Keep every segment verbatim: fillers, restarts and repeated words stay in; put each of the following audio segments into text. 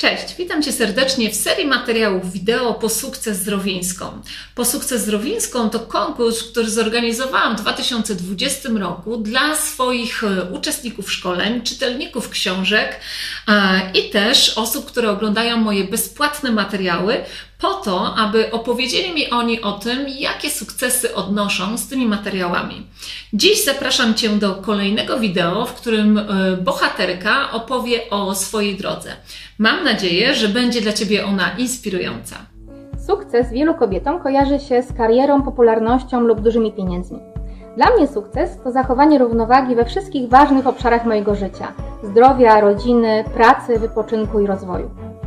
Cześć, witam Cię serdecznie w serii materiałów wideo Po sukces Zdrowińską. Po sukces Zdrowińską to konkurs, który zorganizowałam w dwa tysiące dwudziestym roku dla swoich uczestników szkoleń, czytelników książek i też osób, które oglądają moje bezpłatne materiały, po to, aby opowiedzieli mi oni o tym, jakie sukcesy odnoszą z tymi materiałami. Dziś zapraszam Cię do kolejnego wideo, w którym bohaterka opowie o swojej drodze. Mam nadzieję, że będzie dla Ciebie ona inspirująca. Sukces wielu kobietom kojarzy się z karierą, popularnością lub dużymi pieniędzmi. Dla mnie sukces to zachowanie równowagi we wszystkich ważnych obszarach mojego życia: zdrowia, rodziny, pracy, wypoczynku i rozwoju.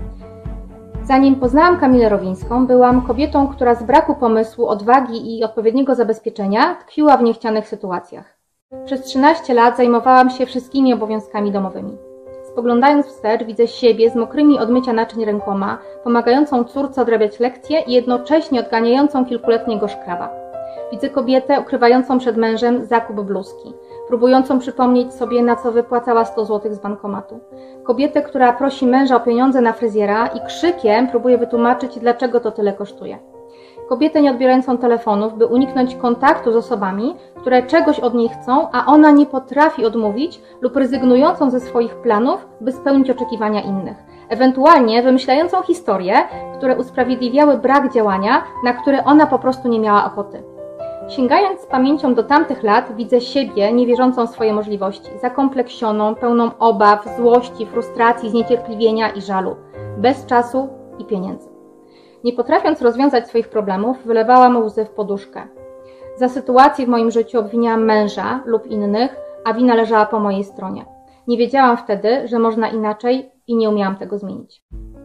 Zanim poznałam Kamilę Rowińską, byłam kobietą, która z braku pomysłu, odwagi i odpowiedniego zabezpieczenia tkwiła w niechcianych sytuacjach. Przez trzynaście lat zajmowałam się wszystkimi obowiązkami domowymi. Spoglądając wstecz, widzę siebie z mokrymi od mycia naczyń rękoma, pomagającą córce odrabiać lekcje i jednocześnie odganiającą kilkuletniego szkraba. Widzę kobietę ukrywającą przed mężem zakup bluzki, próbującą przypomnieć sobie, na co wypłacała sto złotych z bankomatu. Kobietę, która prosi męża o pieniądze na fryzjera i krzykiem próbuje wytłumaczyć, dlaczego to tyle kosztuje. Kobietę nie odbierającą telefonów, by uniknąć kontaktu z osobami, które czegoś od niej chcą, a ona nie potrafi odmówić, lub rezygnującą ze swoich planów, by spełnić oczekiwania innych. Ewentualnie wymyślającą historie, które usprawiedliwiały brak działania, na które ona po prostu nie miała ochoty. Sięgając z pamięcią do tamtych lat, widzę siebie niewierzącą w swoje możliwości, zakompleksioną, pełną obaw, złości, frustracji, zniecierpliwienia i żalu, bez czasu i pieniędzy. Nie potrafiąc rozwiązać swoich problemów, wylewałam łzy w poduszkę. Za sytuację w moim życiu obwiniałam męża lub innych, a wina leżała po mojej stronie. Nie wiedziałam wtedy, że można inaczej i nie umiałam tego zmienić.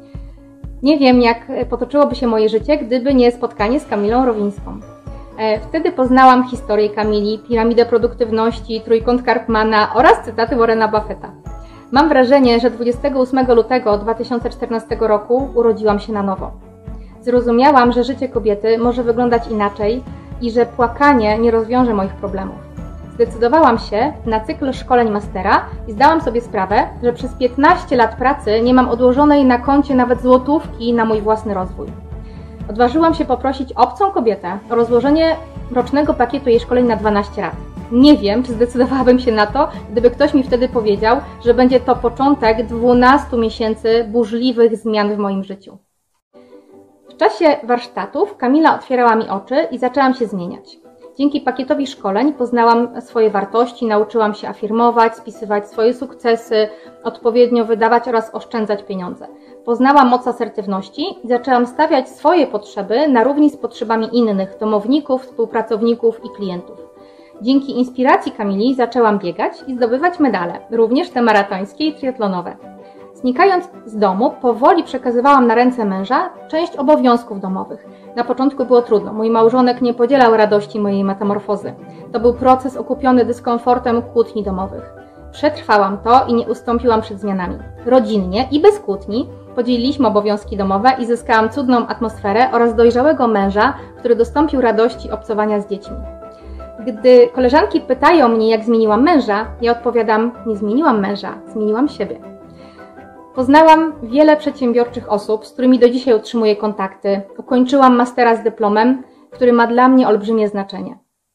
Nie wiem, jak potoczyłoby się moje życie, gdyby nie spotkanie z Kamilą Rowińską. Wtedy poznałam historię Kamili, piramidę produktywności, trójkąt Karpmana oraz cytaty Warrena Buffetta. Mam wrażenie, że dwudziestego ósmego lutego dwa tysiące czternastego roku urodziłam się na nowo. Zrozumiałam, że życie kobiety może wyglądać inaczej i że płakanie nie rozwiąże moich problemów. Zdecydowałam się na cykl szkoleń mastera i zdałam sobie sprawę, że przez piętnaście lat pracy nie mam odłożonej na koncie nawet złotówki na mój własny rozwój. Odważyłam się poprosić obcą kobietę o rozłożenie rocznego pakietu jej szkoleń na dwanaście lat. Nie wiem, czy zdecydowałabym się na to, gdyby ktoś mi wtedy powiedział, że będzie to początek dwunastu miesięcy burzliwych zmian w moim życiu. W czasie warsztatów Kamila otwierała mi oczy i zaczęłam się zmieniać. Dzięki pakietowi szkoleń poznałam swoje wartości, nauczyłam się afirmować, spisywać swoje sukcesy, odpowiednio wydawać oraz oszczędzać pieniądze. Poznałam moc asertywności i zaczęłam stawiać swoje potrzeby na równi z potrzebami innych domowników, współpracowników i klientów. Dzięki inspiracji Kamili zaczęłam biegać i zdobywać medale, również te maratońskie i triatlonowe. Znikając z domu, powoli przekazywałam na ręce męża część obowiązków domowych. Na początku było trudno, mój małżonek nie podzielał radości mojej metamorfozy. To był proces okupiony dyskomfortem kłótni domowych. Przetrwałam to i nie ustąpiłam przed zmianami. Rodzinnie i bez kłótni podzieliliśmy obowiązki domowe i zyskałam cudną atmosferę oraz dojrzałego męża, który dostąpił radości obcowania z dziećmi. Gdy koleżanki pytają mnie, jak zmieniłam męża, ja odpowiadam: nie zmieniłam męża, zmieniłam siebie. Poznałam wiele przedsiębiorczych osób, z którymi do dzisiaj utrzymuję kontakty. Ukończyłam mastera z dyplomem, który ma dla mnie olbrzymie znaczenie.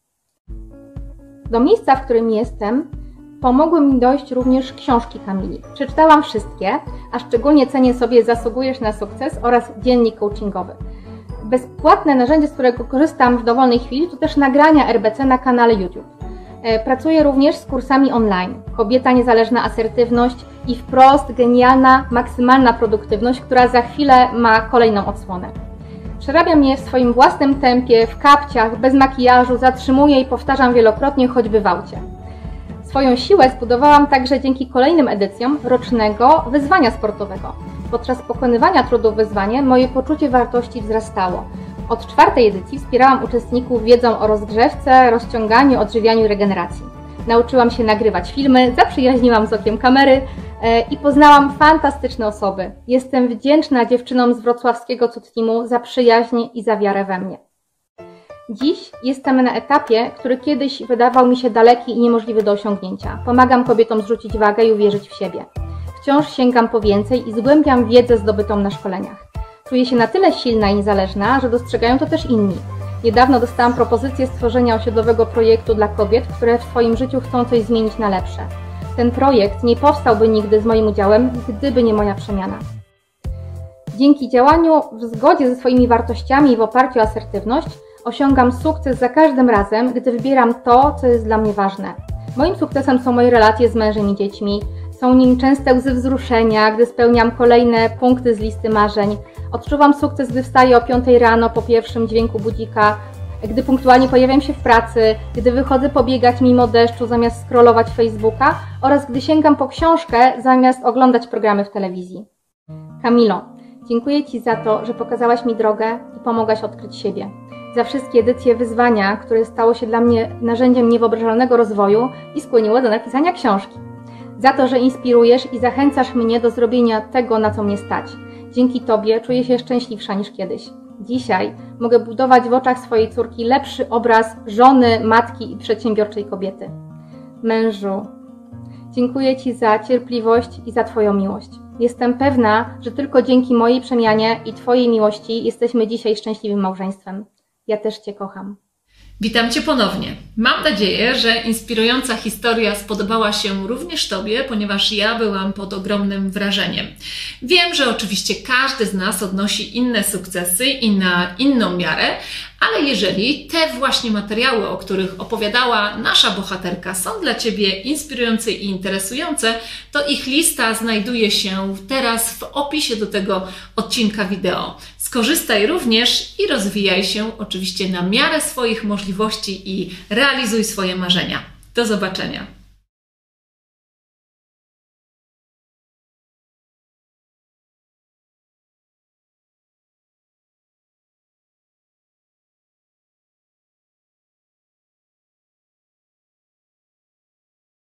Do miejsca, w którym jestem, pomogły mi dojść również książki Kamili. Przeczytałam wszystkie, a szczególnie cenię sobie Zasługujesz na sukces oraz Dziennik coachingowy. Bezpłatne narzędzie, z którego korzystam w dowolnej chwili, to też nagrania R B C na kanale YouTube. Pracuję również z kursami online. Kobieta, niezależna asertywność i wprost genialna, maksymalna produktywność, która za chwilę ma kolejną odsłonę. Przerabiam je w swoim własnym tempie, w kapciach, bez makijażu, zatrzymuję i powtarzam wielokrotnie, choćby w aucie. Swoją siłę zbudowałam także dzięki kolejnym edycjom rocznego wyzwania sportowego. Podczas pokonywania trudów wyzwania moje poczucie wartości wzrastało. Od czwartej edycji wspierałam uczestników wiedzą o rozgrzewce, rozciąganiu, odżywianiu i regeneracji. Nauczyłam się nagrywać filmy, zaprzyjaźniłam z okiem kamery i poznałam fantastyczne osoby. Jestem wdzięczna dziewczynom z wrocławskiego Cud Teamu za przyjaźń i za wiarę we mnie. Dziś jestem na etapie, który kiedyś wydawał mi się daleki i niemożliwy do osiągnięcia. Pomagam kobietom zrzucić wagę i uwierzyć w siebie. wciąż sięgam po więcej i zgłębiam wiedzę zdobytą na szkoleniach. Czuję się na tyle silna i niezależna, że dostrzegają to też inni. Niedawno dostałam propozycję stworzenia osiedlowego projektu dla kobiet, które w swoim życiu chcą coś zmienić na lepsze. Ten projekt nie powstałby nigdy z moim udziałem, gdyby nie moja przemiana. Dzięki działaniu w zgodzie ze swoimi wartościami i w oparciu o asertywność osiągam sukces za każdym razem, gdy wybieram to, co jest dla mnie ważne. Moim sukcesem są moje relacje z mężem i dziećmi, są nim częste łzy wzruszenia, gdy spełniam kolejne punkty z listy marzeń. Odczuwam sukces, gdy wstaję o piątej rano po pierwszym dźwięku budzika, gdy punktualnie pojawiam się w pracy, gdy wychodzę pobiegać mimo deszczu zamiast scrollować Facebooka oraz gdy sięgam po książkę zamiast oglądać programy w telewizji. Kamilo, dziękuję Ci za to, że pokazałaś mi drogę i pomogłaś odkryć siebie. Za wszystkie edycje wyzwania, które stało się dla mnie narzędziem niewyobrażalnego rozwoju i skłoniło do napisania książki. Za to, że inspirujesz i zachęcasz mnie do zrobienia tego, na co mnie stać. Dzięki Tobie czuję się szczęśliwsza niż kiedyś. Dzisiaj mogę budować w oczach swojej córki lepszy obraz żony, matki i przedsiębiorczej kobiety. Mężu, dziękuję Ci za cierpliwość i za Twoją miłość. Jestem pewna, że tylko dzięki mojej przemianie i Twojej miłości jesteśmy dzisiaj szczęśliwym małżeństwem. Ja też Cię kocham. Witam Cię ponownie. Mam nadzieję, że inspirująca historia spodobała się również Tobie, ponieważ ja byłam pod ogromnym wrażeniem. Wiem, że oczywiście każdy z nas odnosi inne sukcesy i na inną miarę, ale jeżeli te właśnie materiały, o których opowiadała nasza bohaterka, są dla Ciebie inspirujące i interesujące, to ich lista znajduje się teraz w opisie do tego odcinka wideo. Skorzystaj również i rozwijaj się oczywiście na miarę swoich możliwości i realizuj swoje marzenia. Do zobaczenia!